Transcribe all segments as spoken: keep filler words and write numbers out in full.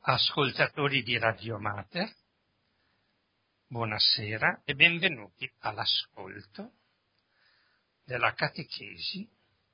Ascoltatori di Radio Mater, buonasera e benvenuti all'ascolto della Catechesi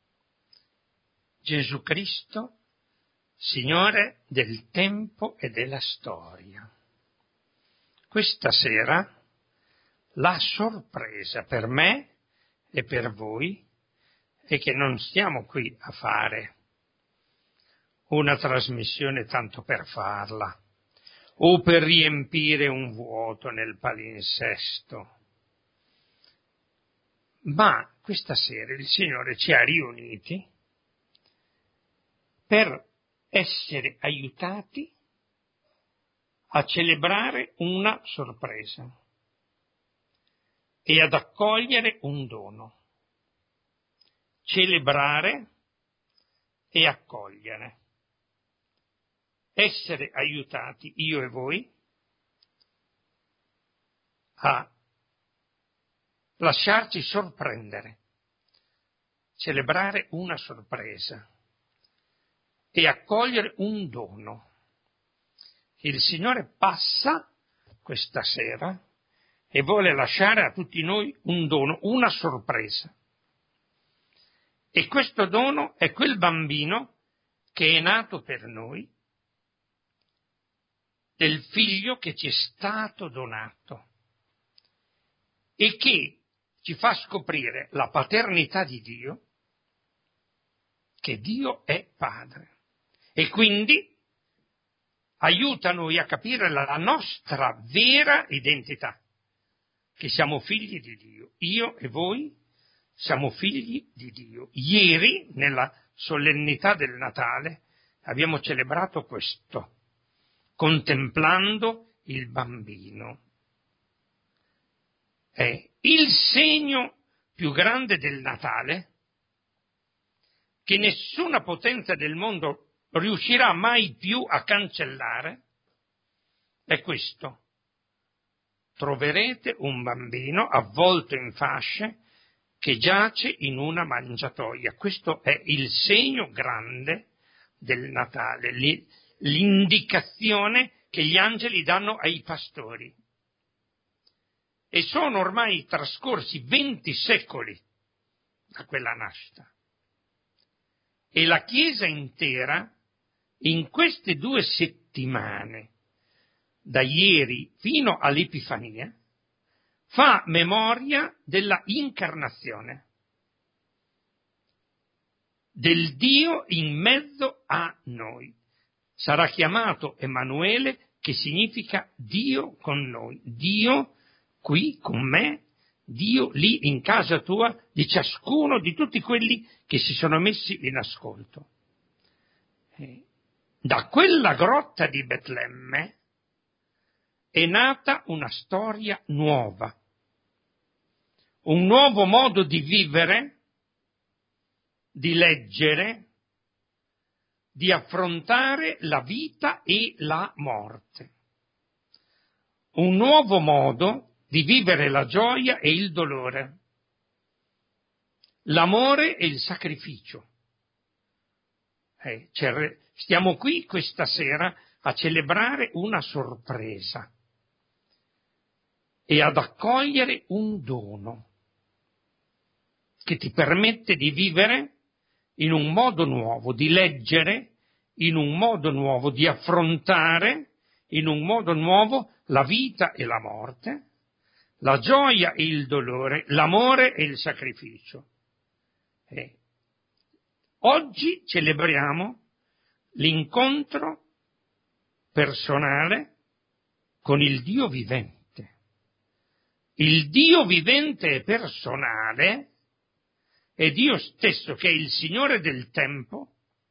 Gesù Cristo, Signore del tempo e della storia. Questa sera la sorpresa per me e per voi è che non stiamo qui a fare una trasmissione tanto per farla, o per riempire un vuoto nel palinsesto. Ma questa sera il Signore ci ha riuniti per essere aiutati a celebrare una sorpresa e ad accogliere un dono. Celebrare e accogliere. Essere aiutati, io e voi, a lasciarci sorprendere, celebrare una sorpresa e accogliere un dono. Il Signore passa questa sera e vuole lasciare a tutti noi un dono, una sorpresa. E questo dono è quel bambino che è nato per noi, del figlio che ci è stato donato e che ci fa scoprire la paternità di Dio, che Dio è Padre, e quindi aiuta noi a capire la nostra vera identità, che siamo figli di Dio. Io e voi siamo figli di Dio. Ieri, nella solennità del Natale, abbiamo celebrato questo, contemplando il bambino. È il segno più grande del Natale che nessuna potenza del mondo riuscirà mai più a cancellare, è questo. Troverete un bambino avvolto in fasce che giace in una mangiatoia. Questo è il segno grande del Natale, l'indicazione che gli angeli danno ai pastori. E sono ormai trascorsi venti secoli da quella nascita. E la Chiesa intera, in queste due settimane, da ieri fino all'Epifania, fa memoria della incarnazione, del Dio in mezzo a noi. Sarà chiamato Emanuele, che significa Dio con noi. Dio qui con me, Dio lì in casa tua, di ciascuno, di tutti quelli che si sono messi in ascolto. Da quella grotta di Betlemme è nata una storia nuova, un nuovo modo di vivere, di leggere, di affrontare la vita e la morte. Un nuovo modo di vivere la gioia e il dolore, l'amore e il sacrificio. Eh, cioè, stiamo qui questa sera a celebrare una sorpresa e ad accogliere un dono che ti permette di vivere in un modo nuovo, di leggere in un modo nuovo, di affrontare in un modo nuovo la vita e la morte, la gioia e il dolore, l'amore e il sacrificio. Eh. Oggi celebriamo l'incontro personale con il Dio vivente. Il Dio vivente e personale è Dio stesso, che è il Signore del tempo,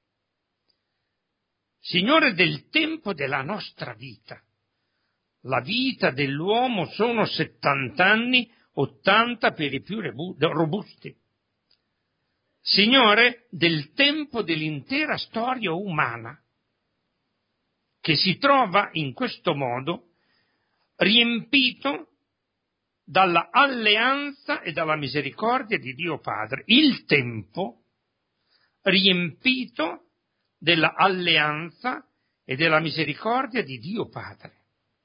Signore del tempo della nostra vita. La vita dell'uomo sono settanta anni, ottanta per i più robusti. Signore del tempo dell'intera storia umana, che si trova in questo modo riempito dalla alleanza e dalla misericordia di Dio Padre. Il tempo riempito della alleanza e della misericordia di Dio Padre.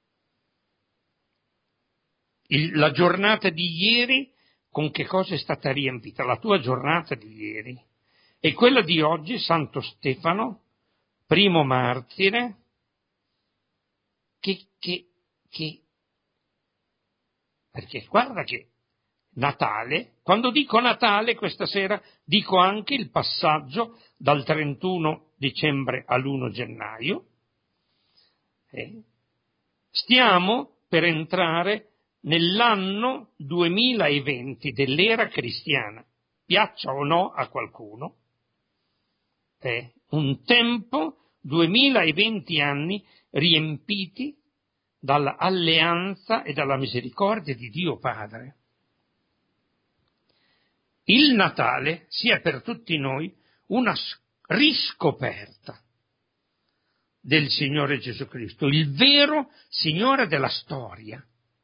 Il, la giornata di ieri con che cosa è stata riempita? La tua giornata di ieri e quella di oggi, Santo Stefano, primo martire, che, che, che, perché guarda che Natale, quando dico Natale questa sera dico anche il passaggio dal trentuno dicembre all'primo gennaio, eh, stiamo per entrare nell'anno duemilaventi dell'era cristiana, piaccia o no a qualcuno, è un tempo, duemilaventi anni riempiti dall'alleanza e dalla misericordia di Dio Padre. Il Natale sia per tutti noi una riscoperta del Signore Gesù Cristo, il vero Signore della storia,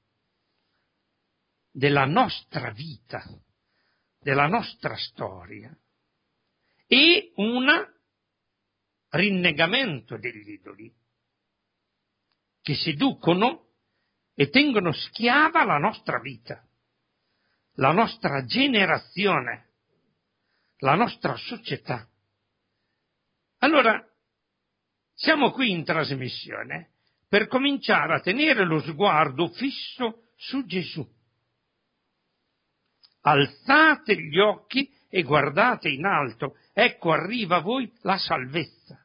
della nostra vita, della nostra storia, e un rinnegamento degli idoli che seducono e tengono schiava la nostra vita, la nostra generazione, la nostra società. Allora, siamo qui in trasmissione per cominciare a tenere lo sguardo fisso su Gesù. Alzate gli occhi e guardate in alto, ecco arriva a voi la salvezza.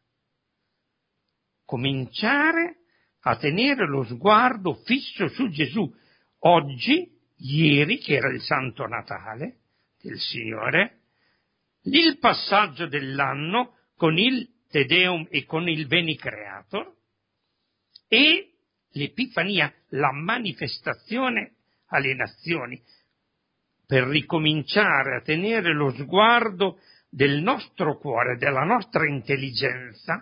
Cominciare a tenere lo sguardo fisso su Gesù. Oggi, ieri, che era il Santo Natale del Signore, il passaggio dell'anno con il Te Deum e con il Veni Creator, e l'Epifania, la manifestazione alle nazioni, per ricominciare a tenere lo sguardo del nostro cuore, della nostra intelligenza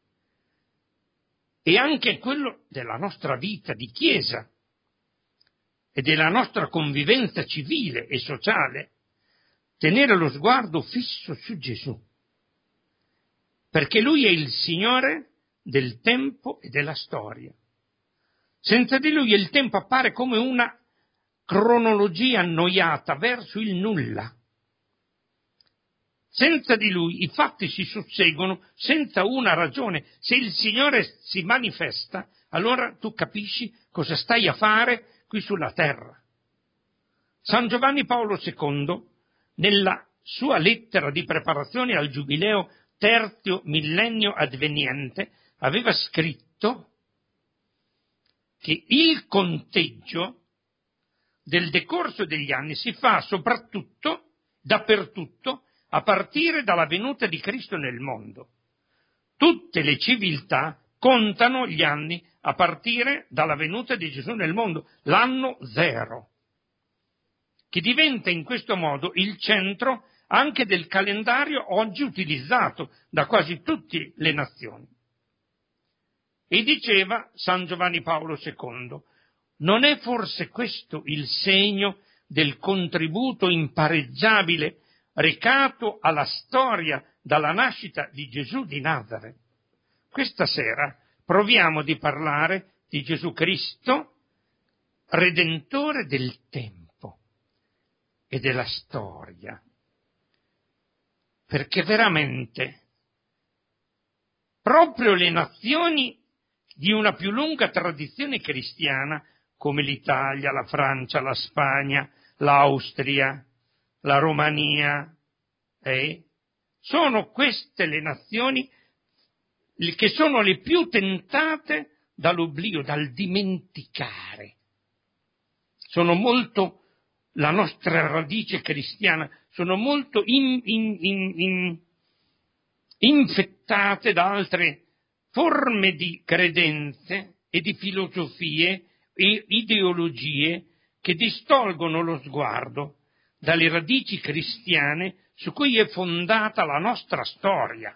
e anche quello della nostra vita di Chiesa e della nostra convivenza civile e sociale, tenere lo sguardo fisso su Gesù, perché Lui è il Signore del tempo e della storia. Senza di Lui il tempo appare come una cronologia annoiata verso il nulla. Senza di Lui i fatti si susseguono senza una ragione. Se il Signore si manifesta, allora tu capisci cosa stai a fare qui sulla terra. San Giovanni Paolo secondo, nella sua lettera di preparazione al Giubileo terzo millennio adveniente, aveva scritto che il conteggio del decorso degli anni si fa soprattutto, dappertutto, a partire dalla venuta di Cristo nel mondo. Tutte le civiltà contano gli anni a partire dalla venuta di Gesù nel mondo, l'anno zero, che diventa in questo modo il centro anche del calendario oggi utilizzato da quasi tutte le nazioni. E diceva San Giovanni Paolo secondo, non è forse questo il segno del contributo impareggiabile recato alla storia dalla nascita di Gesù di Nazareth? Questa sera proviamo di parlare di Gesù Cristo, Redentore del tempo e della storia, perché veramente proprio le nazioni di una più lunga tradizione cristiana, come l'Italia, la Francia, la Spagna, l'Austria, la Romania, eh, sono queste le nazioni che sono le più tentate dall'oblio, dal dimenticare. Sono molto, la nostra radice cristiana, sono molto in, in, in, in, infettate da altre forme di credenze e di filosofie e ideologie che distolgono lo sguardo dalle radici cristiane su cui è fondata la nostra storia,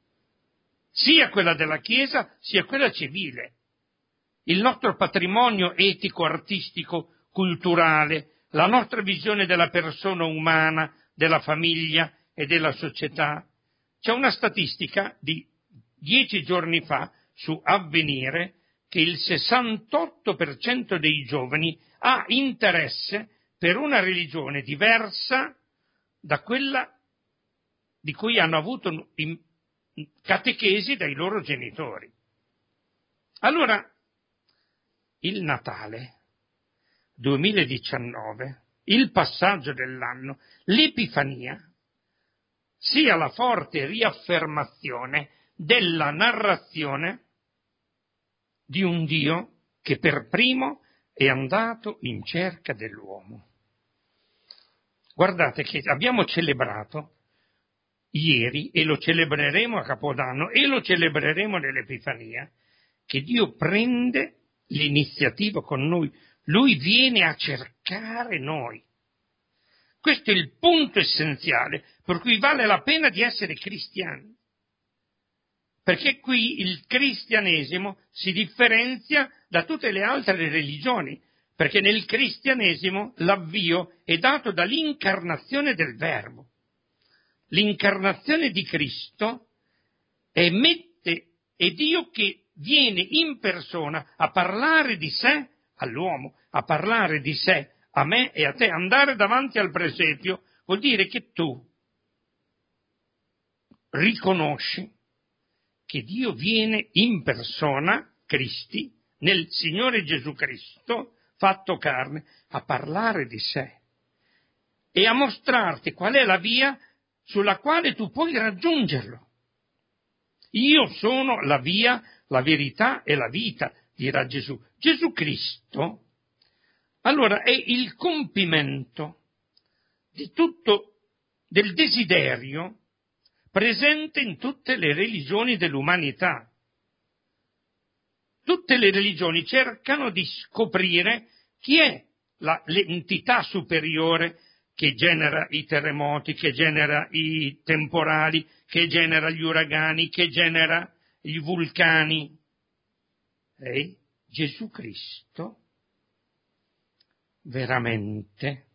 sia quella della Chiesa sia quella civile. Il nostro patrimonio etico, artistico, culturale, la nostra visione della persona umana, della famiglia e della società. C'è una statistica di dieci giorni fa su Avvenire che il sessantotto per cento dei giovani ha interesse per una religione diversa da quella di cui hanno avuto catechesi dai loro genitori. Allora, il Natale duemiladiciannove, il passaggio dell'anno, l'Epifania, sia la forte riaffermazione della narrazione di un Dio che per primo è andato in cerca dell'uomo. Guardate che abbiamo celebrato ieri, e lo celebreremo a Capodanno, e lo celebreremo nell'Epifania, che Dio prende l'iniziativa con noi. Lui viene a cercare noi. Questo è il punto essenziale per cui vale la pena di essere cristiani. Perché qui il cristianesimo si differenzia da tutte le altre religioni, perché nel cristianesimo l'avvio è dato dall'incarnazione del Verbo. L'incarnazione di Cristo è, mette, è Dio che viene in persona a parlare di sé all'uomo, a parlare di sé a me e a te. Andare davanti al presepio vuol dire che tu riconosci che Dio viene in persona, Cristi, nel Signore Gesù Cristo, fatto carne, a parlare di sé e a mostrarti qual è la via sulla quale tu puoi raggiungerlo. Io sono la via, la verità e la vita, dirà Gesù. Gesù Cristo, allora, è il compimento di tutto, del desiderio presente in tutte le religioni dell'umanità. Tutte le religioni cercano di scoprire chi è la, l'entità superiore che genera i terremoti, che genera i temporali, che genera gli uragani, che genera i vulcani. E Gesù Cristo veramente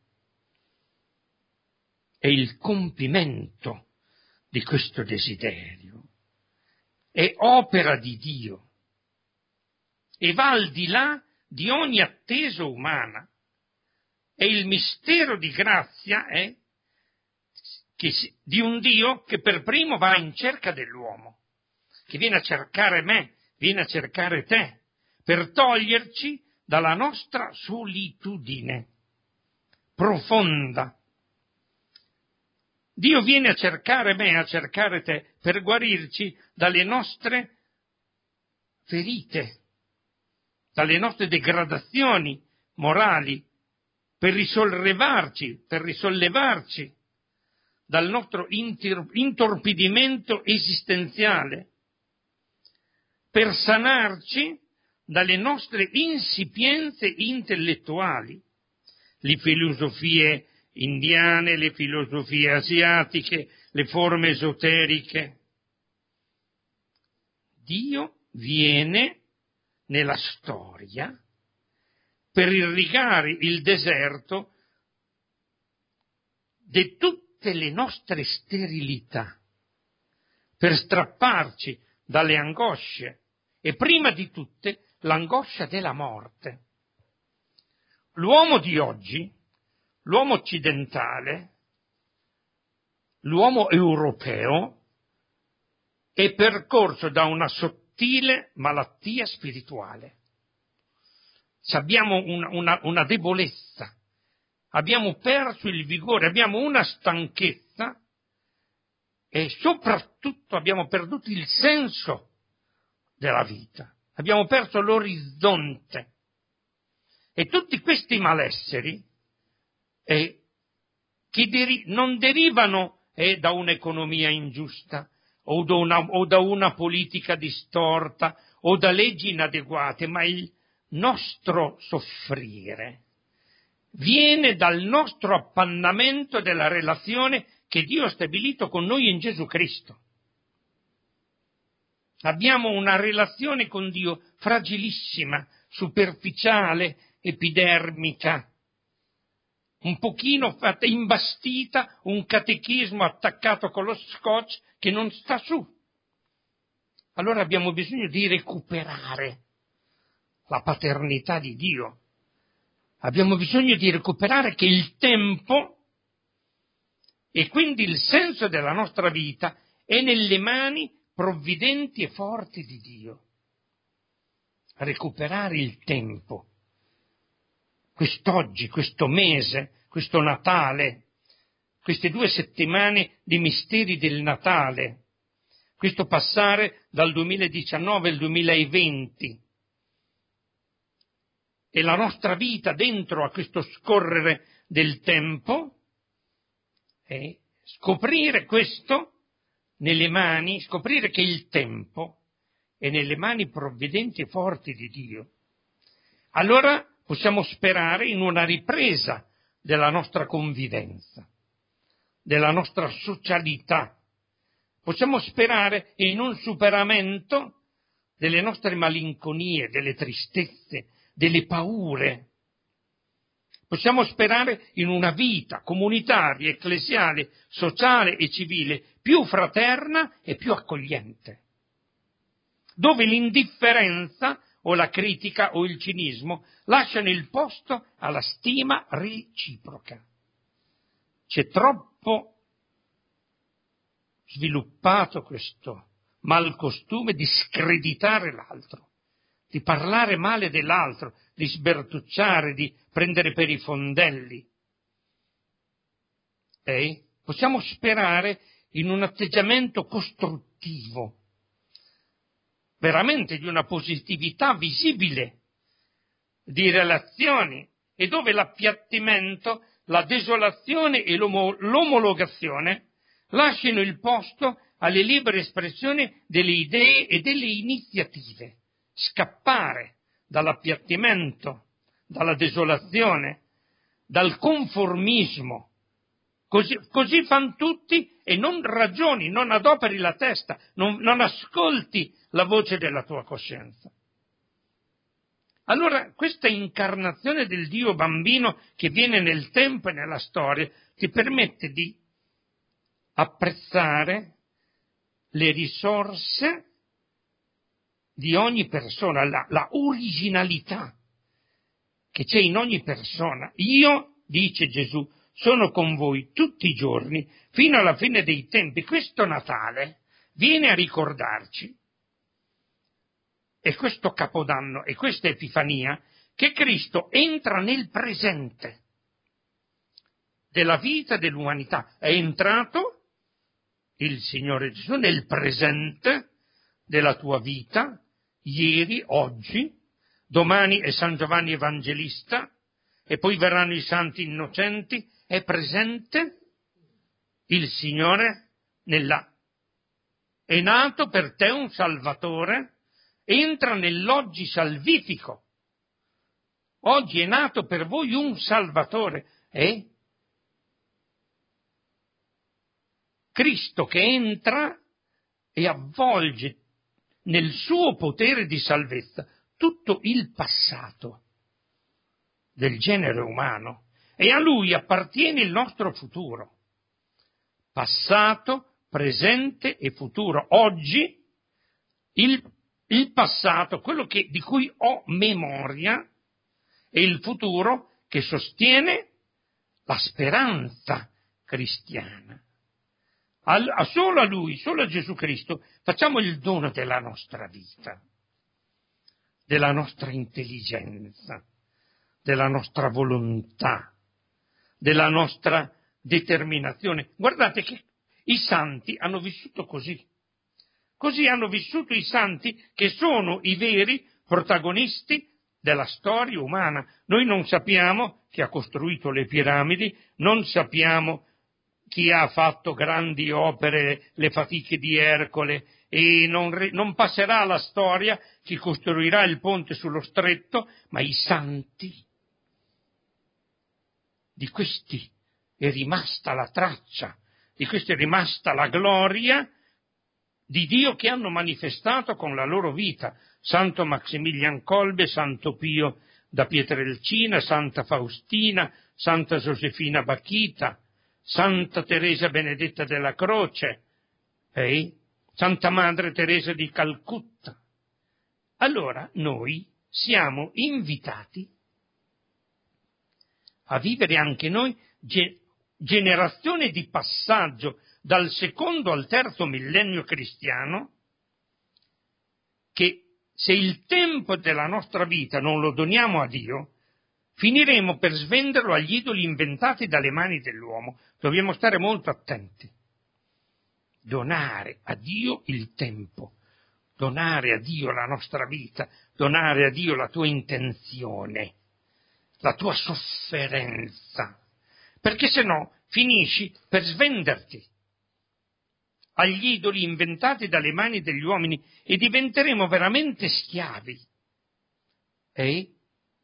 è il compimento di questo desiderio, è opera di Dio e va al di là di ogni attesa umana. E il mistero di grazia è che si, di un Dio che per primo va in cerca dell'uomo, che viene a cercare me, viene a cercare te, per toglierci dalla nostra solitudine profonda. Dio viene a cercare me, a cercare te, per guarirci dalle nostre ferite, dalle nostre degradazioni morali, per risollevarci, per risollevarci dal nostro intorpidimento esistenziale, per sanarci dalle nostre insipienze intellettuali, le filosofie indiane, le filosofie asiatiche, le forme esoteriche. Dio viene nella storia per irrigare il deserto di tutte le nostre sterilità, per strapparci dalle angosce e prima di tutte l'angoscia della morte. L'uomo di oggi, l'uomo occidentale, l'uomo europeo è percorso da una sottile malattia spirituale. Abbiamo una, una, una debolezza, abbiamo perso il vigore, abbiamo una stanchezza e soprattutto abbiamo perduto il senso della vita, abbiamo perso l'orizzonte. E tutti questi malesseri eh, che deri- non derivano eh, da un'economia ingiusta o da, una, o da una politica distorta o da leggi inadeguate, ma il nostro soffrire viene dal nostro appannamento della relazione che Dio ha stabilito con noi in Gesù Cristo. Abbiamo una relazione con Dio fragilissima, superficiale, epidermica, un pochino fatta, imbastita, un catechismo attaccato con lo scotch che non sta su. allora abbiamo bisogno di recuperare la paternità di Dio. Abbiamo bisogno di recuperare che il tempo e quindi il senso della nostra vita è nelle mani provvidenti e forti di Dio. Recuperare il tempo. Quest'oggi, questo mese, questo Natale, queste due settimane di misteri del Natale, questo passare dal duemiladiciannove al duemilaventi e la nostra vita dentro a questo scorrere del tempo, e scoprire questo nelle mani, scoprire che il tempo è nelle mani provvidenti e forti di Dio. Allora possiamo sperare in una ripresa della nostra convivenza, della nostra socialità. Possiamo sperare in un superamento delle nostre malinconie, delle tristezze, delle paure. Possiamo sperare in una vita comunitaria, ecclesiale, sociale e civile più fraterna e più accogliente, dove l'indifferenza o la critica o il cinismo lasciano il posto alla stima reciproca. C'è troppo sviluppato questo malcostume di screditare l'altro, di parlare male dell'altro, di sbertucciare, di prendere per i fondelli. E possiamo sperare in un atteggiamento costruttivo, veramente di una positività visibile, di relazioni, e dove l'appiattimento, la desolazione e l'omo- l'omologazione lasciano il posto alle libere espressioni delle idee e delle iniziative. Scappare dall'appiattimento, dalla desolazione, dal conformismo. Così, così fanno tutti e non ragioni, non adoperi la testa, non, non ascolti la voce della tua coscienza. Allora questa incarnazione del Dio bambino che viene nel tempo e nella storia ti permette di apprezzare le risorse di ogni persona, la, la originalità che c'è in ogni persona. Io, dice Gesù, sono con voi tutti i giorni fino alla fine dei tempi. Questo Natale viene a ricordarci, e questo Capodanno e questa Epifania, che Cristo entra nel presente della vita dell'umanità. È entrato il Signore Gesù nel presente della tua vita, ieri, oggi, domani è San Giovanni Evangelista e poi verranno i santi innocenti. È presente il Signore nella... È nato per te un Salvatore, entra nell'oggi salvifico. Oggi è nato per voi un Salvatore, è Cristo che entra e avvolge nel suo potere di salvezza tutto il passato del genere umano, e a Lui appartiene il nostro futuro, passato, presente e futuro. Oggi il, il passato, quello che, di cui ho memoria, e il futuro che sostiene la speranza cristiana. A, a solo a Lui, solo a Gesù Cristo, facciamo il dono della nostra vita, della nostra intelligenza, della nostra volontà, della nostra determinazione. Guardate che i santi hanno vissuto così. Così hanno vissuto i santi, che sono i veri protagonisti della storia umana. Noi non sappiamo chi ha costruito le piramidi, non sappiamo chi ha fatto grandi opere, le fatiche di Ercole, e non, non passerà alla storia chi costruirà il ponte sullo stretto, ma i santi, di questi è rimasta la traccia, di questi è rimasta la gloria di Dio che hanno manifestato con la loro vita. Santo Maximilian Kolbe, Santo Pio da Pietrelcina, Santa Faustina, Santa Josefina Bacchita, Santa Teresa Benedetta della Croce, eh? Santa Madre Teresa di Calcutta. Allora noi siamo invitati a vivere anche noi ge- generazione di passaggio dal secondo al terzo millennio cristiano, che se il tempo della nostra vita non lo doniamo a Dio, finiremo per svenderlo agli idoli inventati dalle mani dell'uomo. Dobbiamo stare molto attenti. Donare a Dio il tempo, donare a Dio la nostra vita, donare a Dio la tua intenzione, la tua sofferenza, perché se no finisci per svenderti agli idoli inventati dalle mani degli uomini e diventeremo veramente schiavi. E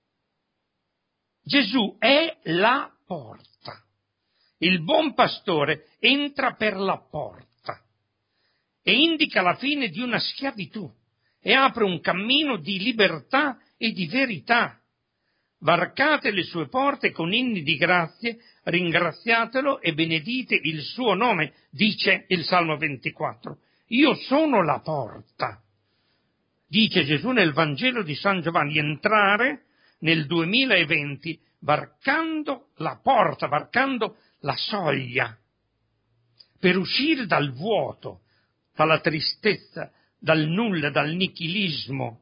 Gesù è la porta. Il buon pastore entra per la porta e indica la fine di una schiavitù e apre un cammino di libertà e di verità. Varcate le sue porte con inni di grazie, ringraziatelo e benedite il suo nome, dice il Salmo ventiquattro. Io sono la porta, dice Gesù nel Vangelo di San Giovanni, entrare nel duemilaventi varcando la porta, varcando la soglia, per uscire dal vuoto, dalla tristezza, dal nulla, dal nichilismo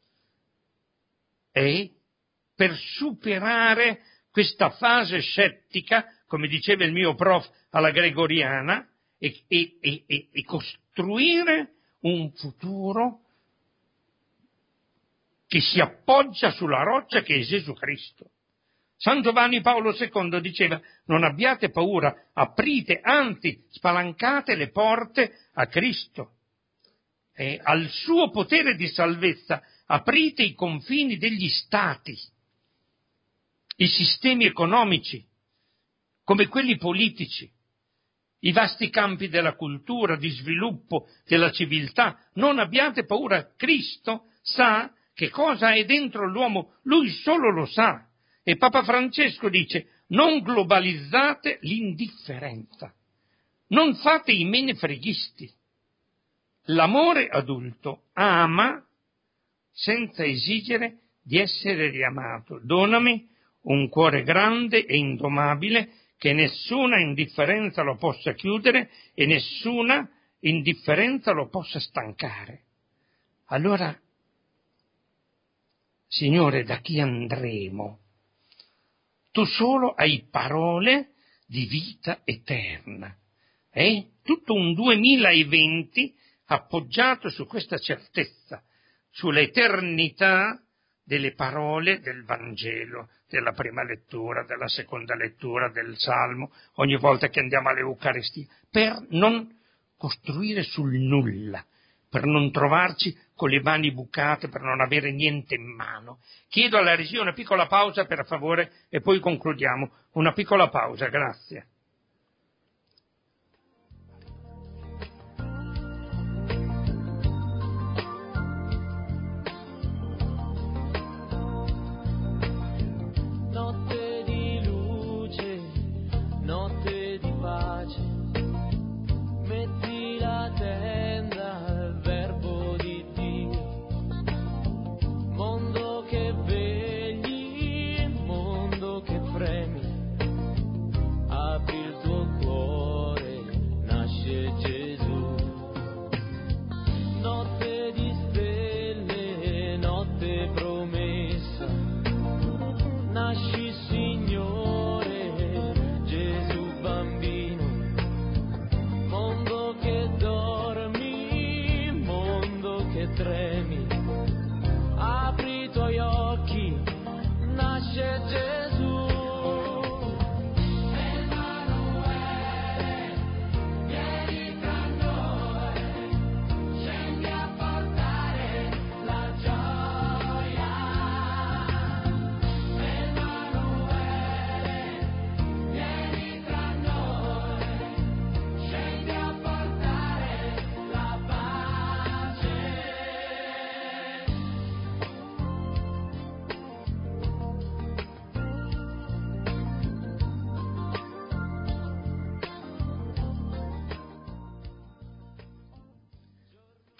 e per superare questa fase scettica, come diceva il mio prof alla Gregoriana, e, e, e, e costruire un futuro che si appoggia sulla roccia che è Gesù Cristo. San Giovanni Paolo secondo diceva: non abbiate paura, aprite, anzi spalancate le porte a Cristo e al suo potere di salvezza, aprite i confini degli stati, i sistemi economici, come quelli politici, i vasti campi della cultura, di sviluppo, della civiltà. Non abbiate paura, Cristo sa che cosa è dentro l'uomo, lui solo lo sa. E Papa Francesco dice: non globalizzate l'indifferenza, non fate i menefreghisti. L'amore adulto ama senza esigere di essere riamato. Donami un cuore grande e indomabile, che nessuna indifferenza lo possa chiudere e nessuna indifferenza lo possa stancare. Allora, Signore, da chi andremo? Tu solo hai parole di vita eterna. Eh? Tutto un duemilaventi appoggiato su questa certezza, sull'eternità delle parole del Vangelo, della prima lettura, della seconda lettura, del Salmo, ogni volta che andiamo all'Eucaristia, per non costruire sul nulla, per non trovarci con le mani bucate, per non avere niente in mano. Chiedo alla regia una piccola pausa, per favore, e poi concludiamo. Una piccola pausa, grazie. Notte di luce, notte di pace, metti la tenda al verbo di Dio, mondo che vegli, mondo che premi, abbi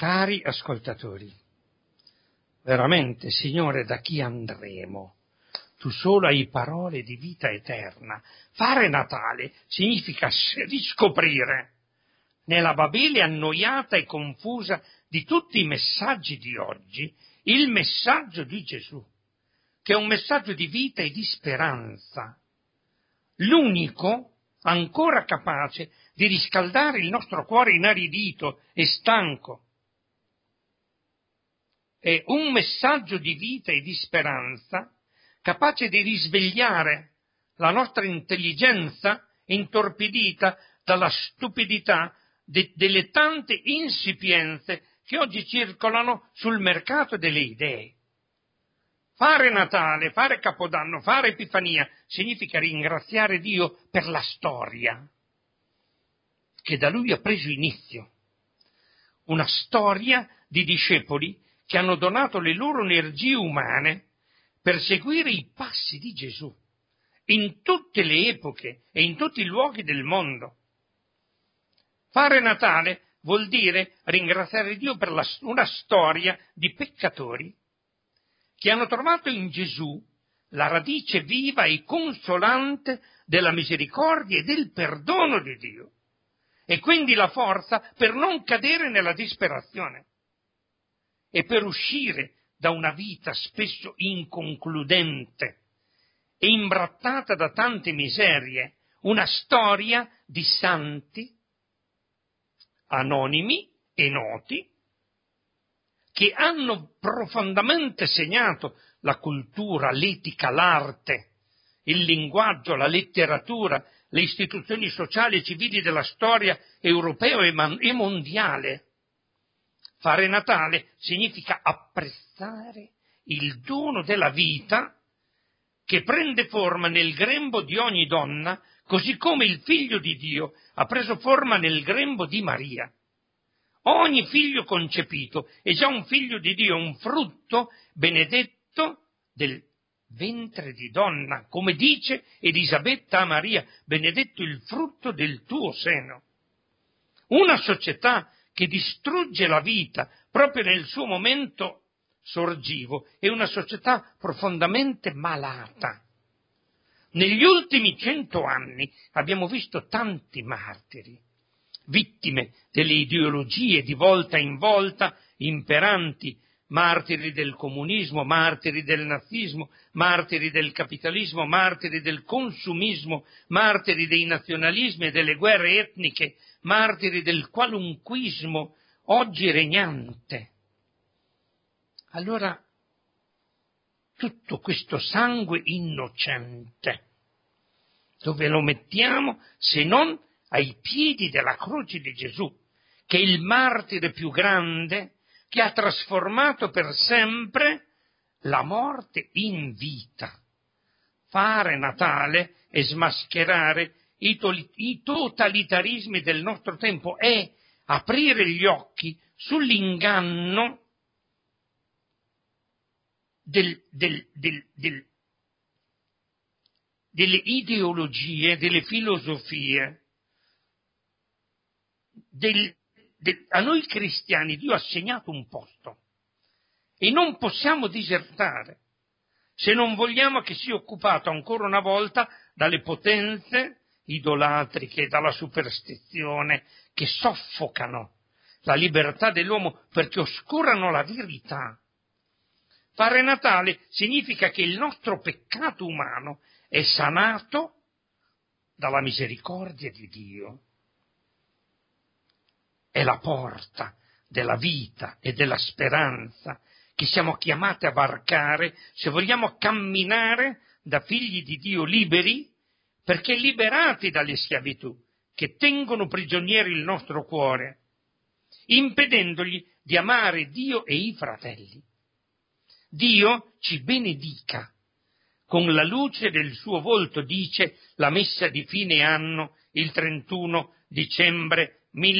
Cari ascoltatori, veramente, Signore, da chi andremo? Tu solo hai parole di vita eterna. Fare Natale significa riscoprire nella Babele annoiata e confusa di tutti i messaggi di oggi il messaggio di Gesù, che è un messaggio di vita e di speranza, l'unico ancora capace di riscaldare il nostro cuore inaridito e stanco. È un messaggio di vita e di speranza capace di risvegliare la nostra intelligenza intorpidita dalla stupidità de- delle tante insipienze che oggi circolano sul mercato delle idee. Fare Natale, fare Capodanno, fare Epifania significa ringraziare Dio per la storia che da Lui ha preso inizio. Una storia di discepoli che hanno donato le loro energie umane per seguire i passi di Gesù in tutte le epoche e in tutti i luoghi del mondo. Fare Natale vuol dire ringraziare Dio per la, una storia di peccatori che hanno trovato in Gesù la radice viva e consolante della misericordia e del perdono di Dio, e quindi la forza per non cadere nella disperazione e per uscire da una vita spesso inconcludente e imbrattata da tante miserie, una storia di santi, anonimi e noti, che hanno profondamente segnato la cultura, l'etica, l'arte, il linguaggio, la letteratura, le istituzioni sociali e civili della storia europea e mondiale. Fare Natale significa apprezzare il dono della vita che prende forma nel grembo di ogni donna, così come il figlio di Dio ha preso forma nel grembo di Maria. Ogni figlio concepito è già un figlio di Dio, un frutto benedetto del ventre di donna, come dice Elisabetta a Maria, benedetto il frutto del tuo seno. Una società che distrugge la vita proprio nel suo momento sorgivo è una società profondamente malata. Negli ultimi cento anni abbiamo visto tanti martiri, vittime delle ideologie di volta in volta imperanti, martiri del comunismo, martiri del nazismo, martiri del capitalismo, martiri del consumismo, martiri dei nazionalismi e delle guerre etniche, martiri del qualunquismo oggi regnante. Allora, tutto questo sangue innocente, dove lo mettiamo se non ai piedi della croce di Gesù, che è il martire più grande che ha trasformato per sempre la morte in vita. Fare Natale e smascherare i, to- i totalitarismi del nostro tempo è aprire gli occhi sull'inganno del, del, del, del, delle ideologie, delle filosofie. Del, del, a noi cristiani Dio ha assegnato un posto e non possiamo disertare se non vogliamo che sia occupato ancora una volta dalle potenze idolatriche, dalla superstizione, che soffocano la libertà dell'uomo perché oscurano la verità. Fare Natale significa che il nostro peccato umano è sanato dalla misericordia di Dio. È la porta della vita e della speranza che siamo chiamati a varcare se vogliamo camminare da figli di Dio liberi, perché liberati dalle schiavitù che tengono prigionieri il nostro cuore, impedendogli di amare Dio e i fratelli. Dio ci benedica con la luce del suo volto, dice la messa di fine anno il trentuno dicembre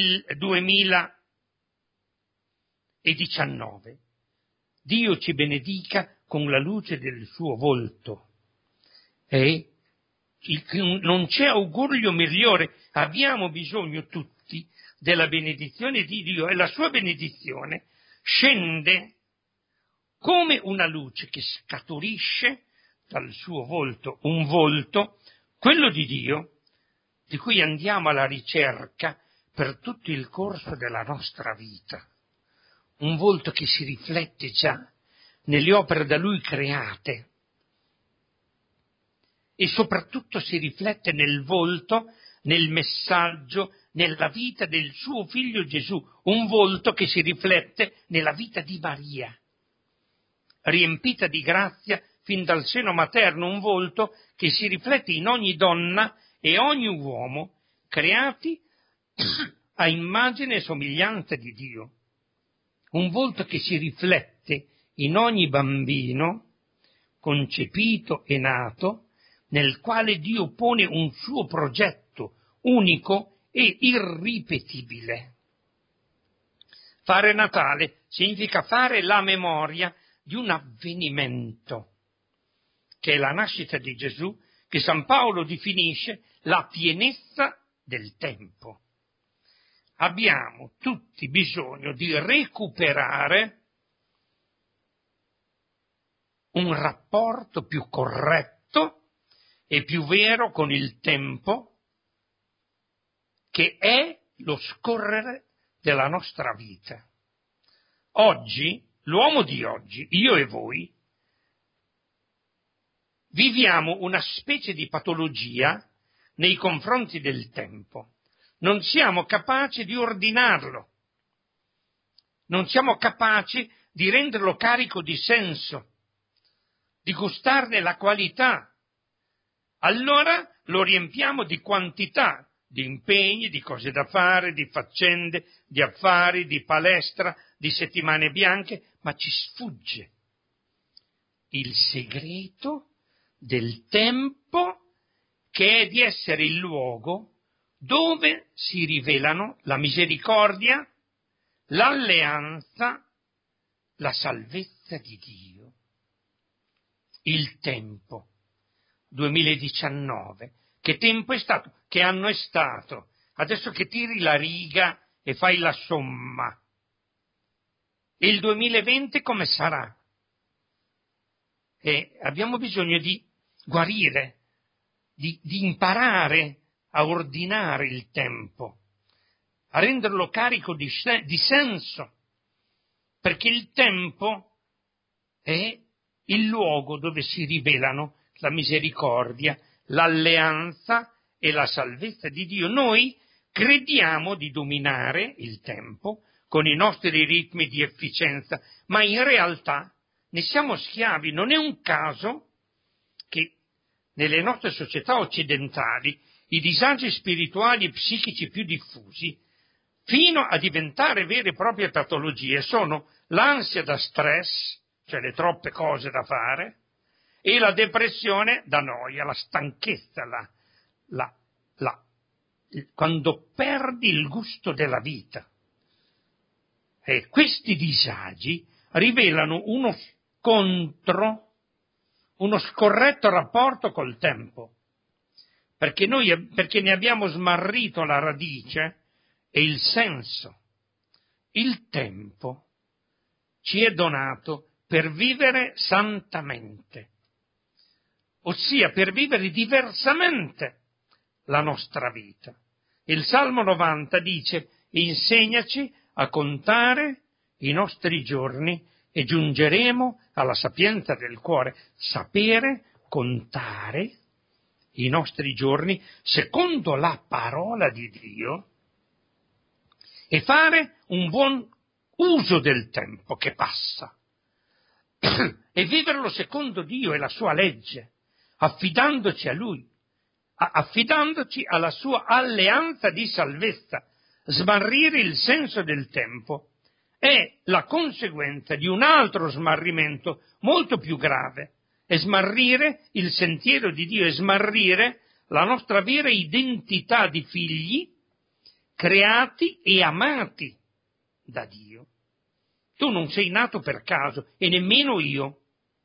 duemiladiciannove. Dio ci benedica con la luce del suo volto. E non c'è augurio migliore, abbiamo bisogno tutti della benedizione di Dio, e la sua benedizione scende come una luce che scaturisce dal suo volto, un volto, quello di Dio, di cui andiamo alla ricerca per tutto il corso della nostra vita. Un volto che si riflette già nelle opere da Lui create e soprattutto si riflette nel volto, nel messaggio, nella vita del suo figlio Gesù, un volto che si riflette nella vita di Maria, riempita di grazia fin dal seno materno, un volto che si riflette in ogni donna e ogni uomo creati a immagine e somiglianza di Dio, un volto che si riflette in ogni bambino concepito e nato, nel quale Dio pone un suo progetto unico e irripetibile. Fare Natale significa fare la memoria di un avvenimento, che è la nascita di Gesù, che San Paolo definisce la pienezza del tempo. Abbiamo tutti bisogno di recuperare un rapporto più corretto e più vero con il tempo, che è lo scorrere della nostra vita. Oggi, l'uomo di oggi, io e voi, viviamo una specie di patologia nei confronti del tempo. Non siamo capaci di ordinarlo, non siamo capaci di renderlo carico di senso, di gustarne la qualità. Allora lo riempiamo di quantità, di impegni, di cose da fare, di faccende, di affari, di palestra, di settimane bianche, ma ci sfugge il segreto del tempo, che è di essere il luogo dove si rivelano la misericordia, l'alleanza, la salvezza di Dio. Il tempo. duemiladiciannove. Che tempo è stato? Che anno è stato? Adesso che tiri la riga e fai la somma. E il duemilaventi come sarà? E abbiamo bisogno di guarire, di, di imparare a ordinare il tempo, a renderlo carico di, di senso, perché il tempo è il luogo dove si rivelano la misericordia, l'alleanza e la salvezza di Dio. Noi crediamo di dominare il tempo con i nostri ritmi di efficienza, ma in realtà ne siamo schiavi. Non è un caso che nelle nostre società occidentali i disagi spirituali e psichici più diffusi, fino a diventare vere e proprie patologie, sono l'ansia da stress, cioè le troppe cose da fare, e la depressione da noia, la stanchezza, la, la, la, quando perdi il gusto della vita. E questi disagi rivelano uno scontro, uno scorretto rapporto col tempo, perché noi perché ne abbiamo smarrito la radice e il senso. Il tempo ci è donato per vivere santamente, ossia per vivere diversamente la nostra vita. Il Salmo novanta dice: insegnaci a contare i nostri giorni e giungeremo alla sapienza del cuore. Sapere contare i nostri giorni secondo la parola di Dio e fare un buon uso del tempo che passa e viverlo secondo Dio e la sua legge, affidandoci a Lui, affidandoci alla sua alleanza di salvezza. Smarrire il senso del tempo è la conseguenza di un altro smarrimento molto più grave, è smarrire il sentiero di Dio, è smarrire la nostra vera identità di figli creati e amati da Dio. Tu non sei nato per caso e nemmeno io,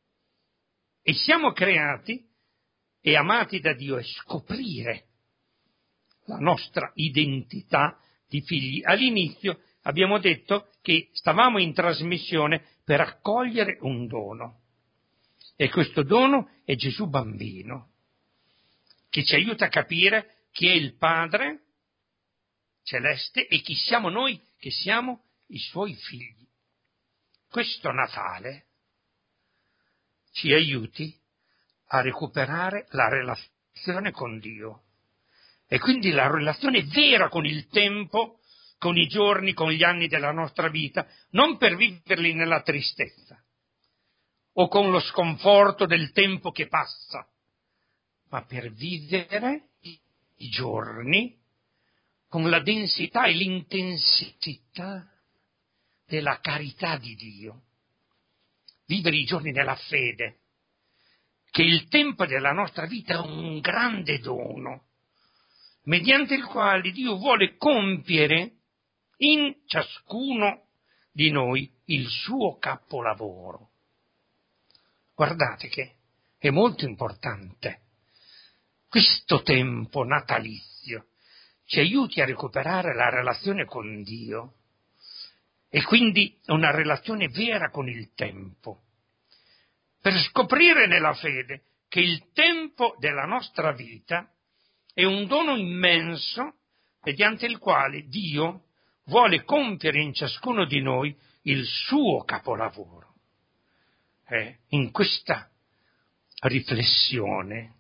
e siamo creati e amati da Dio, e scoprire la nostra identità di figli. All'inizio abbiamo detto che stavamo in trasmissione per accogliere un dono. E questo dono è Gesù bambino, che ci aiuta a capire chi è il Padre celeste e chi siamo noi, che siamo i suoi figli. Questo Natale ci aiuti a recuperare la relazione con Dio e quindi la relazione vera con il tempo, con i giorni, con gli anni della nostra vita, non per viverli nella tristezza o con lo sconforto del tempo che passa, ma per vivere i giorni con la densità e l'intensità della carità di Dio. Vivere i giorni nella fede, che il tempo della nostra vita è un grande dono, mediante il quale Dio vuole compiere in ciascuno di noi il suo capolavoro. Guardate che è molto importante. Questo tempo natalizio ci aiuti a recuperare la relazione con Dio e quindi una relazione vera con il tempo, per scoprire nella fede che il tempo della nostra vita è un dono immenso mediante il quale Dio vuole compiere in ciascuno di noi il suo capolavoro. Eh, in questa riflessione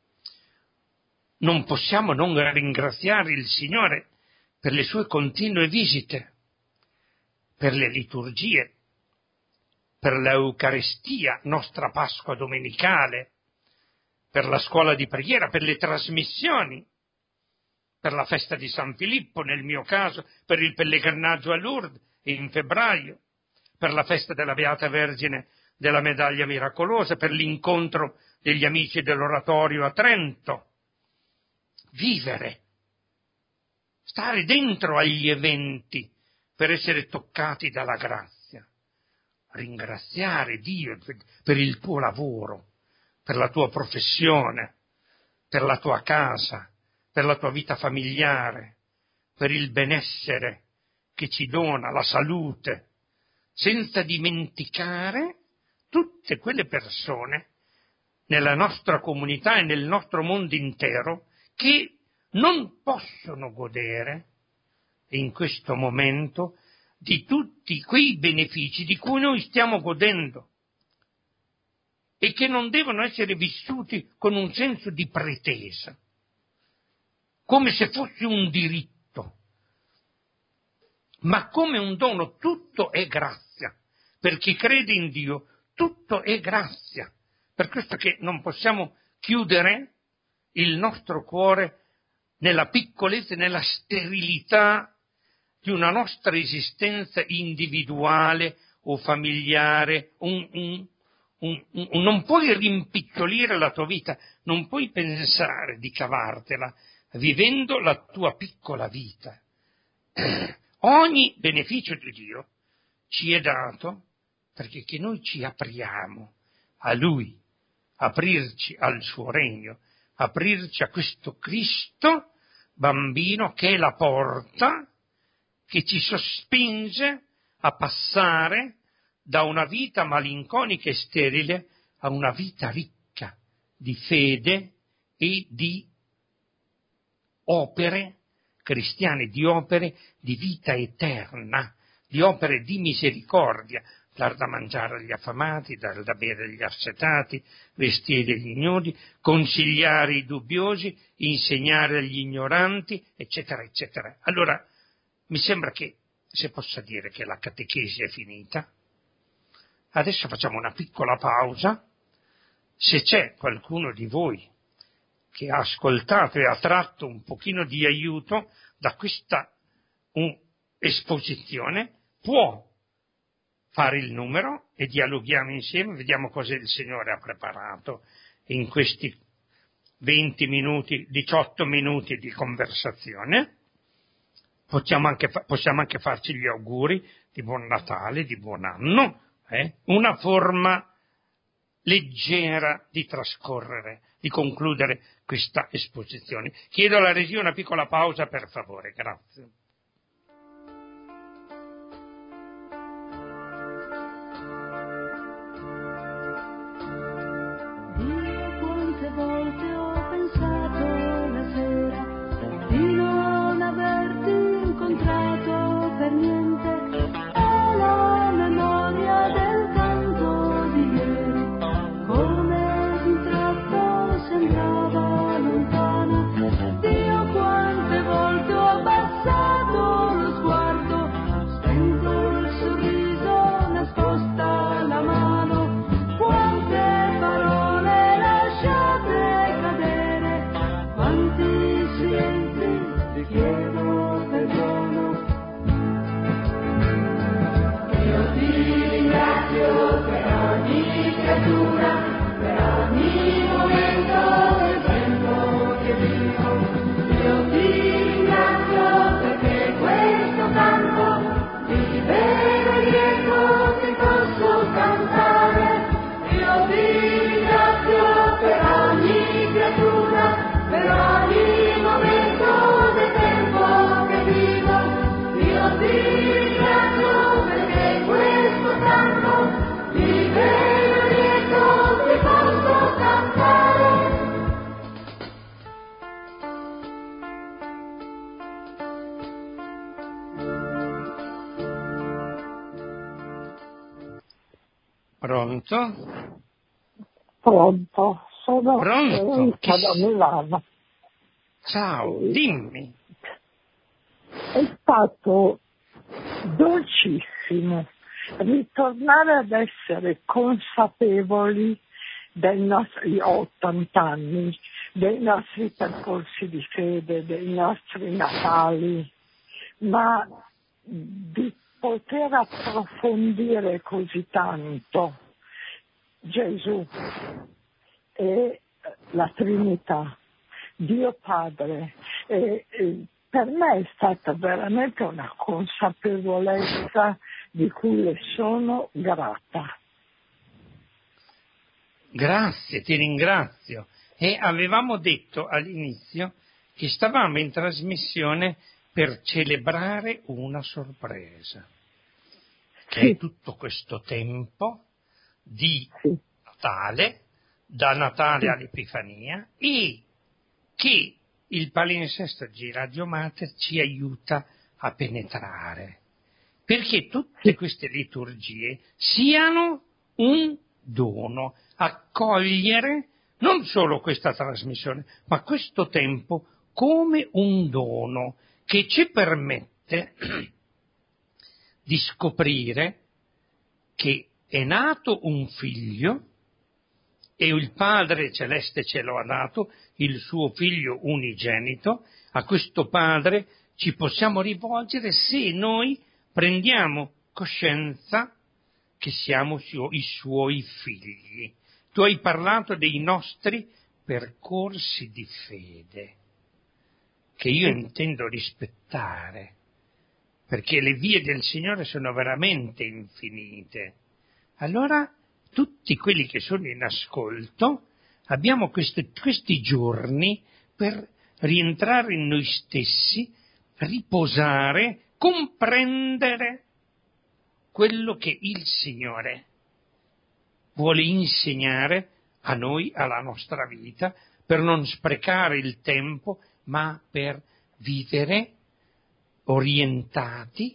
non possiamo non ringraziare il Signore per le sue continue visite, per le liturgie, per l'Eucaristia, nostra Pasqua domenicale, per la scuola di preghiera, per le trasmissioni, per la festa di San Filippo, nel mio caso, per il pellegrinaggio a Lourdes in febbraio, per la festa della Beata Vergine della Medaglia Miracolosa, per l'incontro degli amici dell'Oratorio a Trento. Vivere, stare dentro agli eventi per essere toccati dalla grazia, ringraziare Dio per il tuo lavoro, per la tua professione, per la tua casa, per la tua vita familiare, per il benessere che ci dona, la salute, senza dimenticare tutte quelle persone nella nostra comunità e nel nostro mondo intero che non possono godere in questo momento di tutti quei benefici di cui noi stiamo godendo e che non devono essere vissuti con un senso di pretesa, come se fosse un diritto, ma come un dono. Tutto è grazia. Per chi crede in Dio, tutto è grazia. Per questo che non possiamo chiudere il nostro cuore nella piccolezza e nella sterilità di una nostra esistenza individuale o familiare. Un, un, un, un, non puoi rimpicciolire la tua vita, non puoi pensare di cavartela vivendo la tua piccola vita. Ogni beneficio di Dio ci è dato perché che noi ci apriamo a Lui, aprirci al suo regno, aprirci a questo Cristo bambino che è la porta che ci sospinge a passare da una vita malinconica e sterile a una vita ricca di fede e di opere cristiane, di opere di vita eterna, di opere di misericordia, dar da mangiare agli affamati, dar da bere agli assetati, vestire gli ignudi, consigliare i dubbiosi, insegnare agli ignoranti, eccetera, eccetera. Allora, mi sembra che si possa dire che la catechesi è finita. Adesso facciamo una piccola pausa. Se c'è qualcuno di voi che ha ascoltato e ha tratto un pochino di aiuto da questa um, esposizione, può fare il numero e dialoghiamo insieme, vediamo cosa il Signore ha preparato in questi venti minuti, diciotto minuti di conversazione. Possiamo anche, possiamo anche farci gli auguri di buon Natale, di buon anno, eh? Una forma leggera di trascorrere, di concludere questa esposizione. Chiedo alla regia una piccola pausa, per favore, grazie. Pronto? Pronto, sono Pronto? Enrica Chi da s- Milano. Ciao, Eh, dimmi. È stato dolcissimo ritornare ad essere consapevoli dei nostri, io ho ottanta anni, dei nostri percorsi di fede, dei nostri Natali, ma di poter approfondire così tanto Gesù e la Trinità, Dio Padre. E, e per me è stata veramente una consapevolezza di cui le sono grata. Grazie, ti ringrazio. E avevamo detto all'inizio che stavamo in trasmissione per celebrare una sorpresa, che è Sì, tutto questo tempo di sì, Natale, da Natale sì, all'Epifania, e che il palinsesto di Radio Mater ci aiuta a penetrare, perché tutte sì, queste liturgie siano un dono, accogliere non solo questa trasmissione, ma questo tempo come un dono che ci permette di scoprire che è nato un figlio e il Padre Celeste ce lo ha dato, il suo figlio unigenito. A questo Padre ci possiamo rivolgere se noi prendiamo coscienza che siamo suo- i suoi figli. Tu hai parlato dei nostri percorsi di fede, che io sì. intendo rispettare, perché le vie del Signore sono veramente infinite. Allora, tutti quelli che sono in ascolto, abbiamo questi, questi giorni per rientrare in noi stessi, riposare, comprendere quello che il Signore vuole insegnare a noi, alla nostra vita, per non sprecare il tempo, ma per vivere orientati,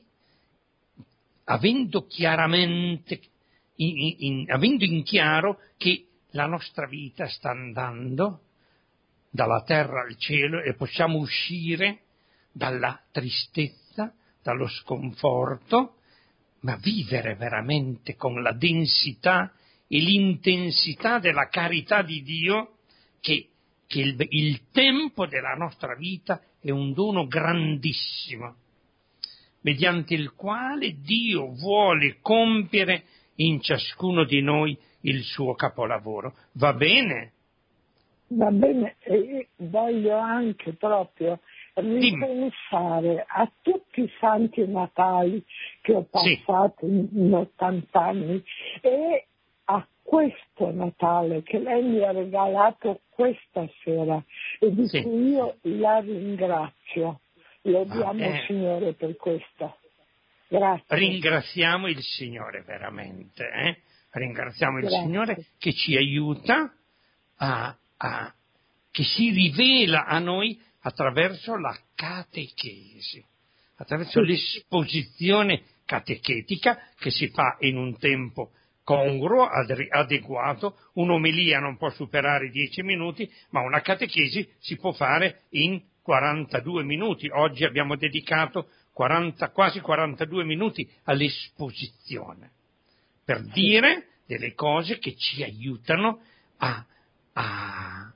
avendo chiaramente, in, in, in- avendo in chiaro che la nostra vita sta andando dalla terra al cielo e possiamo uscire dalla tristezza, dallo sconforto, ma vivere veramente con la densità e l'intensità della carità di Dio, che, che il, il tempo della nostra vita è un dono grandissimo, mediante il quale Dio vuole compiere in ciascuno di noi il suo capolavoro. Va bene? Va bene, e voglio anche proprio Dimmi. ripensare a tutti i santi Natali che ho Sì, passato in, in ottanta anni e a questo Natale che lei mi ha regalato questa sera e di sì. cui io la ringrazio. Lodiamo il Eh, Signore per questo. Grazie, ringraziamo il Signore veramente, eh? Ringraziamo il Signore grazie. che ci aiuta a, a- che si rivela a noi attraverso la catechesi, attraverso Sì, l'esposizione catechetica che si fa in un tempo congruo, ad- adeguato. Un'omelia non può superare i dieci minuti, ma una catechesi si può fare in quarantadue minuti. Oggi abbiamo dedicato quaranta, quasi quarantadue minuti all'esposizione, per sì, dire delle cose che ci aiutano a, a,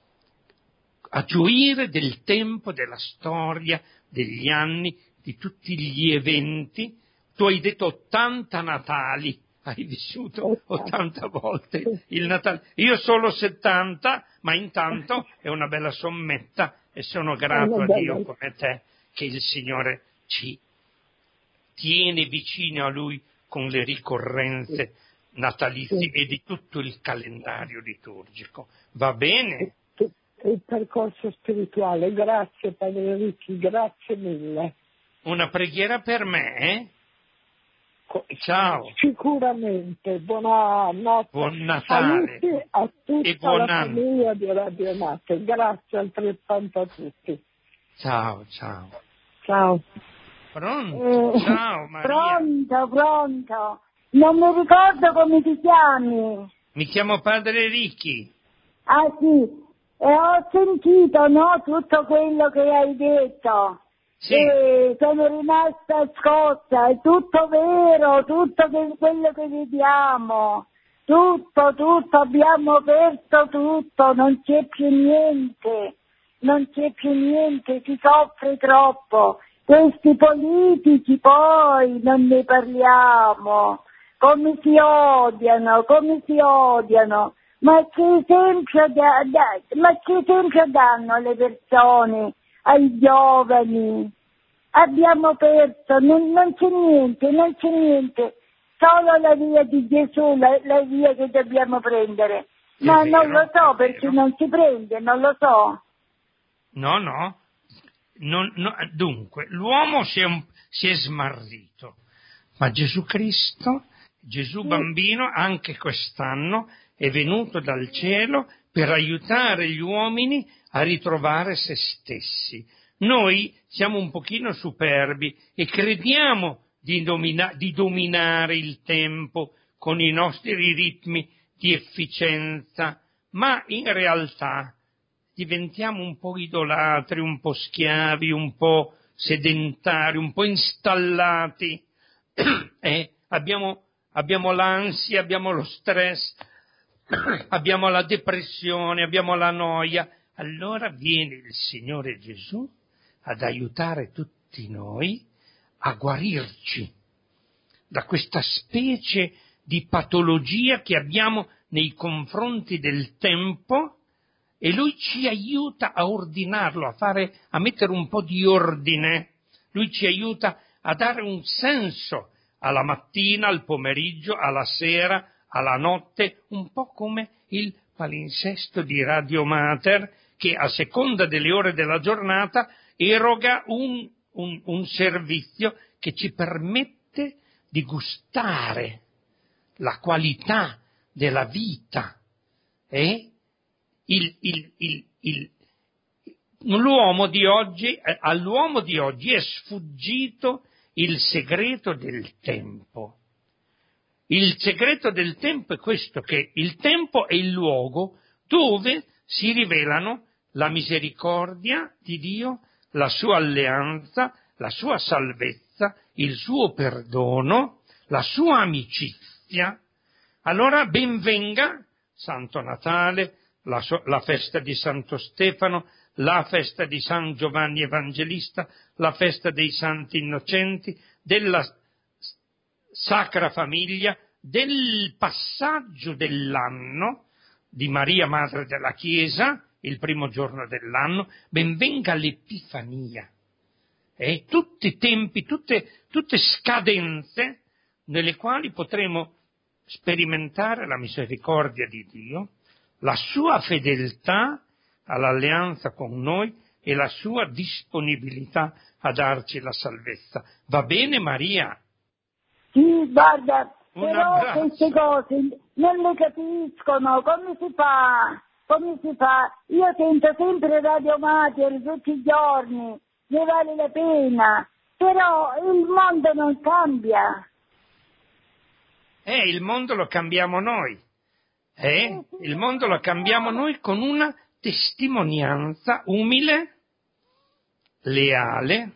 a gioire del tempo, della storia, degli anni, di tutti gli eventi. Tu hai detto ottanta Natali, hai vissuto esatto. ottanta volte Sì, il Natale. Io solo settanta, ma intanto è una bella sommetta e sono è una grato a Dio bella. come te che il Signore ci tiene vicino a Lui con le Sì, ricorrenze natalizie sì. e di tutto il calendario liturgico. Va bene? il il percorso spirituale. Grazie Padre Ricci, grazie mille. Una preghiera per me, eh? Co- Ciao, Sicuramente, buonanotte. buon Natale Saluti a e tutta buon la anno. famiglia di Radio Nate. Grazie altrettanto a tutti. Ciao, ciao. Ciao. Pronto? Eh, Ciao Maria. pronto, pronto. Non mi ricordo come ti chiami. Mi chiamo Padre Ricchi. Ah sì, e ho sentito, no, tutto quello che hai detto. Sì. E sono rimasta scossa, è tutto vero, tutto che- quello che vediamo. Tutto, tutto, abbiamo perso tutto, non c'è più niente. Non c'è più niente, si soffre troppo. Questi politici poi non ne parliamo. Come si odiano, come si odiano. Ma che esempio, da, da, ma che esempio danno alle persone, ai giovani? Abbiamo perso, non, non c'è niente, non c'è niente. Solo la via di Gesù, la, la via che dobbiamo prendere. Ma È non vero, lo so è perché vero. non si prende, non lo so. No, no. Non- no, dunque, l'uomo si è, un- si è smarrito, ma Gesù Cristo, Gesù Sì. bambino, anche quest'anno è venuto dal cielo per aiutare gli uomini a ritrovare se stessi. Noi siamo un pochino superbi e crediamo di, domina- di dominare il tempo con i nostri ritmi di efficienza, ma in realtà diventiamo un po' idolatri, un po' schiavi, un po' sedentari, un po' installati, e abbiamo, abbiamo l'ansia, abbiamo lo stress, abbiamo la depressione, abbiamo la noia. Allora viene il Signore Gesù ad aiutare tutti noi a guarirci da questa specie di patologia che abbiamo nei confronti del tempo, e Lui ci aiuta a ordinarlo, a fare, a mettere un po' di ordine. Lui ci aiuta a dare un senso alla mattina, al pomeriggio, alla sera, alla notte, un po' come il palinsesto di Radio Mater, che a seconda delle ore della giornata eroga un, un, un servizio che ci permette di gustare la qualità della vita. Eh? Il, il, il, il, l'uomo di oggi, eh, all'uomo di oggi è sfuggito il segreto del tempo. Il segreto del tempo è questo, che il tempo è il luogo dove si rivelano la misericordia di Dio, la sua alleanza, la sua salvezza, il suo perdono, la sua amicizia. Allora ben venga Santo Natale, la, so- la festa di Santo Stefano, la festa di San Giovanni Evangelista, la festa dei Santi Innocenti, della Sacra Famiglia, del passaggio dell'anno di Maria Madre della Chiesa, il primo giorno dell'anno, ben venga l'Epifania. E tutti tempi, tutte, tutte scadenze nelle quali potremo sperimentare la misericordia di Dio, la sua fedeltà all'alleanza con noi e la sua disponibilità a darci la salvezza. Va bene, Maria? Sì, guarda, Un però abbraccio. queste cose non le capiscono, come si fa? Come si fa? Io sento sempre Radio Mater tutti i giorni, ne vale la pena, però il mondo non cambia. Eh, il mondo lo cambiamo noi. Eh? Il mondo lo cambiamo noi con una testimonianza umile, leale,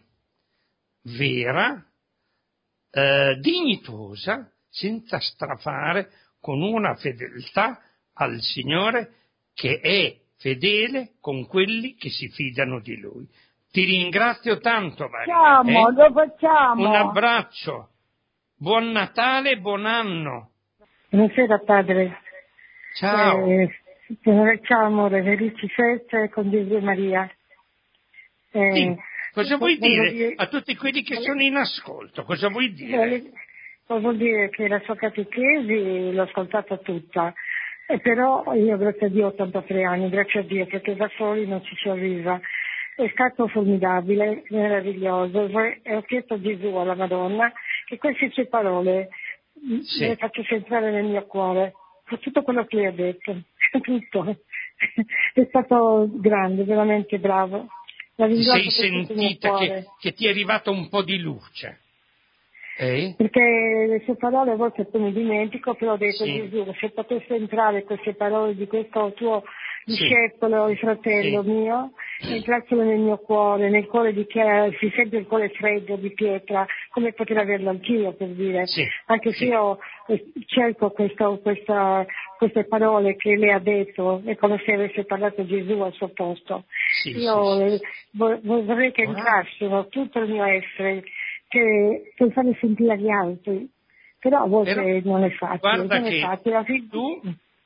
vera, eh, dignitosa, senza strafare, con una fedeltà al Signore che è fedele con quelli che si fidano di Lui. Ti ringrazio tanto, Maria. Facciamo, eh? lo facciamo. Un abbraccio. Buon Natale e buon anno. Buonasera padre. Ciao. Eh, ciao amore, felici feste con Gesù e Maria. Eh, Sì. Cosa vuoi volevo dire a tutti quelli che sono in ascolto? Cosa vuoi dire? Volevo, volevo dire che la sua catechesi l'ho ascoltata tutta, e però io grazie a Dio ho ottantatré anni, grazie a Dio, perché da soli non ci si arriva. È stato formidabile, meraviglioso, e ho chiesto a Gesù, alla Madonna, che queste sue parole Sì. me le facesse entrare nel mio cuore, per tutto quello che lei ha detto, tutto. È stato grande, veramente bravo. La Ti sei ringrazio per tutto il mio sentita che, cuore. che ti è arrivata un po' di luce. Eh? Perché le sue parole a volte poi mi dimentico, però ho detto Sì. Gesù, se potesse entrare queste parole di questo tuo Sì. discepolo e fratello Sì. mio, entrassero nel mio cuore, nel cuore di chi ha- si sente il cuore freddo di pietra, come poter averlo anch'io, per dire. Sì. Anche se Sì. io eh, cerco questo, questa, queste parole che lei ha detto, è come se avesse parlato Gesù al suo posto. Sì, Io sì, eh, sì. vo- vorrei che Ora- entrassero tutto il mio essere, che, per farli sentire agli altri, però a volte Però, non è facile, guarda non è che facile. La fi- tu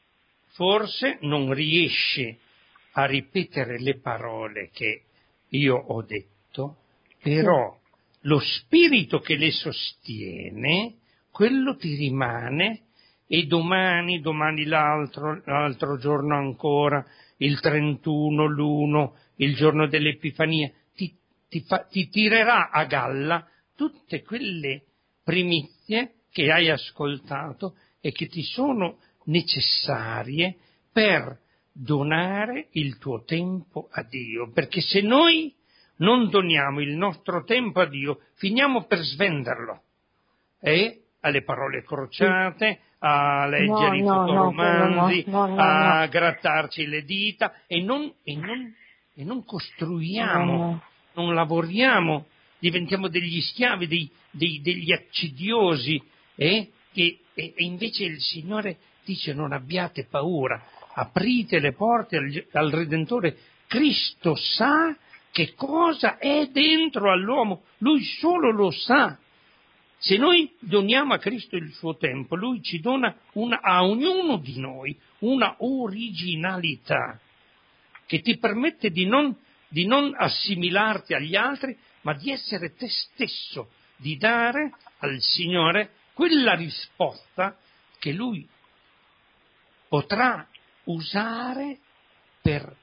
forse non riesci a ripetere le parole che io ho detto, però lo spirito che le sostiene, quello ti rimane, e domani, domani l'altro, l'altro giorno ancora, il trentuno, l'uno, il giorno dell'Epifania, ti, ti, fa- ti tirerà a galla tutte quelle primizie che hai ascoltato e che ti sono necessarie per donare il tuo tempo a Dio, perché se noi non doniamo il nostro tempo a Dio, finiamo per svenderlo, e alle parole crociate, a leggere No, i no, no, fotoromanzi, quello no, no, no, a no. grattarci le dita, e non, e non, e non costruiamo, No, no. non lavoriamo, diventiamo degli schiavi, dei, dei- degli accidiosi, eh? e, e- e invece il Signore dice: non abbiate paura, aprite le porte al, al Redentore. Cristo sa che cosa è dentro all'uomo, Lui solo lo sa. Se noi doniamo a Cristo il suo tempo, Lui ci dona una, a ognuno di noi una originalità che ti permette di non, di non assimilarti agli altri, ma di essere te stesso, di dare al Signore quella risposta che Lui potrà usare per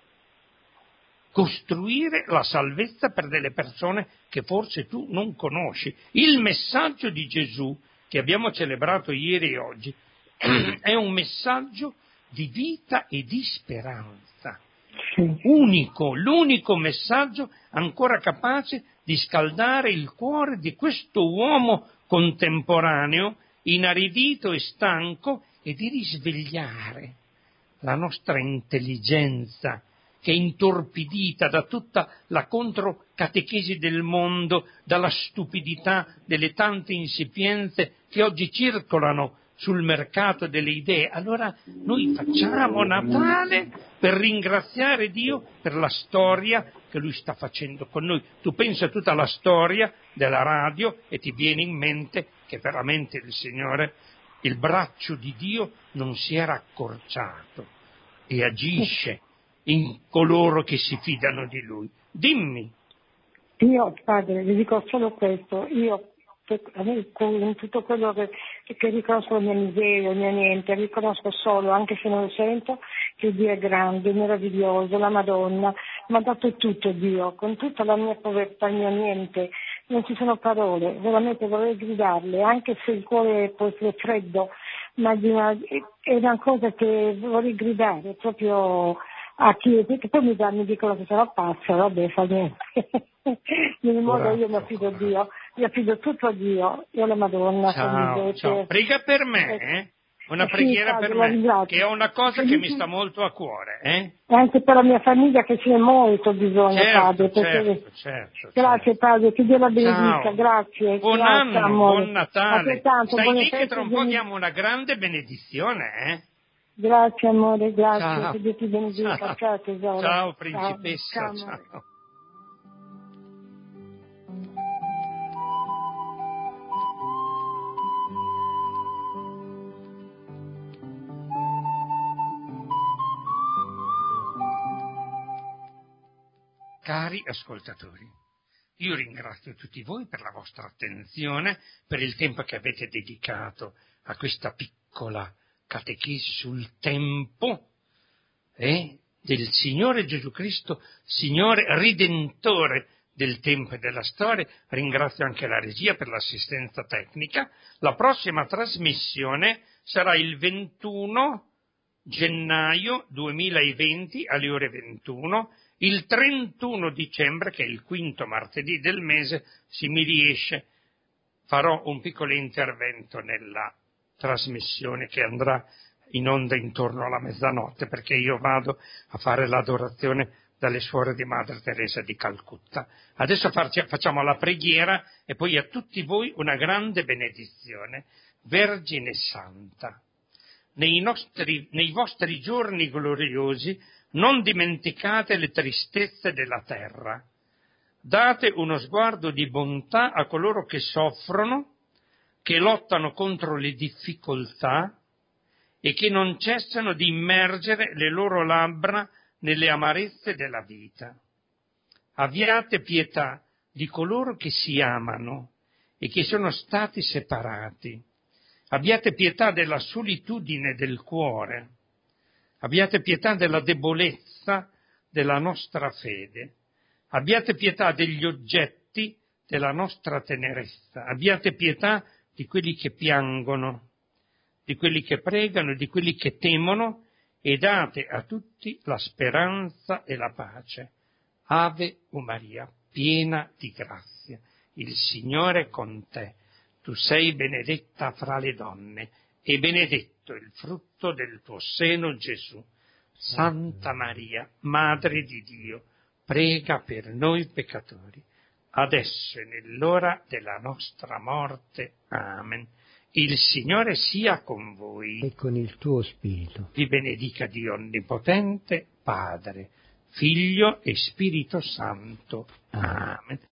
costruire la salvezza per delle persone che forse tu non conosci. Il messaggio di Gesù che abbiamo celebrato ieri e oggi è un messaggio di vita e di speranza. Sì. Unico, l'unico messaggio ancora capace di scaldare il cuore di questo uomo contemporaneo, inaridito e stanco, e di risvegliare la nostra intelligenza, che è intorpidita da tutta la controcatechesi del mondo, dalla stupidità delle tante insipienze che oggi circolano sul mercato delle idee. Allora noi facciamo Natale per ringraziare Dio per la storia che Lui sta facendo con noi. Tu pensa a tutta la storia della radio e ti viene in mente che veramente il Signore, il braccio di Dio non si era accorciato e agisce in coloro che si fidano di Lui. Dimmi. Io, padre, vi dico solo questo, io a me, con tutto quello che, che riconosco la mia miseria, il mio niente, riconosco solo, anche se non lo sento, che Dio è grande, meraviglioso, la Madonna, mi ha dato tutto Dio, con tutta la mia povertà, il mio niente, non ci sono parole, veramente vorrei gridarle, anche se il cuore può essere freddo, ma di una, è una cosa che vorrei gridare proprio a chi, perché poi mi, dà, mi dicono che sarò pazza, vabbè, fa niente. In ogni modo io mi affido a Dio, mi affido tutto a Dio, io alla Madonna. Ciao, ciao. Prega per me, eh? Una Eh, preghiera sì, per padre, me, che è una cosa che mi Felici- sta molto a cuore, eh? E anche per la mia famiglia che ce n'è molto bisogno, Certo, padre. Perché... certo, certo. Grazie certo. padre, che Dio la benedica, Ciao. grazie. Buon grazie, anno, amore. buon Natale. Altrettanto, Stai buone lì che feste, tra un po' bene- diamo una grande benedizione, eh? Grazie amore, grazie, Ciao. che Dio ti benedica. Ciao. Ciao tesoro. Ciao principessa, Ciao, ciao, amore. ciao. Cari ascoltatori, io ringrazio tutti voi per la vostra attenzione, per il tempo che avete dedicato a questa piccola catechesi sul tempo eh, del Signore Gesù Cristo, Signore Ridentore del tempo e della storia. Ringrazio anche la regia per l'assistenza tecnica. La prossima trasmissione sarà il ventuno gennaio duemilaventi alle ore ventuno. Il trentuno dicembre, che è il quinto martedì del mese, se mi riesce, farò un piccolo intervento nella trasmissione che andrà in onda intorno alla mezzanotte, perché io vado a fare l'adorazione dalle suore di Madre Teresa di Calcutta. Adesso facciamo la preghiera e poi a tutti voi una grande benedizione. Vergine Santa, nei, nostri, nei vostri giorni gloriosi non dimenticate le tristezze della terra. Date uno sguardo di bontà a coloro che soffrono, che lottano contro le difficoltà e che non cessano di immergere le loro labbra nelle amarezze della vita. Abbiate pietà di coloro che si amano e che sono stati separati. Abbiate pietà della solitudine del cuore. Abbiate pietà della debolezza della nostra fede. Abbiate pietà degli oggetti della nostra tenerezza. Abbiate pietà di quelli che piangono, di quelli che pregano, di quelli che temono, e date a tutti la speranza e la pace. Ave o Maria, piena di grazia, il Signore è con te. Tu sei benedetta fra le donne, e benedetto il frutto del tuo seno, Gesù. Santa Maria, Madre di Dio, prega per noi peccatori, adesso e nell'ora della nostra morte. Amen. Il Signore sia con voi. E con il tuo spirito. Vi benedica Dio Onnipotente, Padre, Figlio e Spirito Santo. Amen.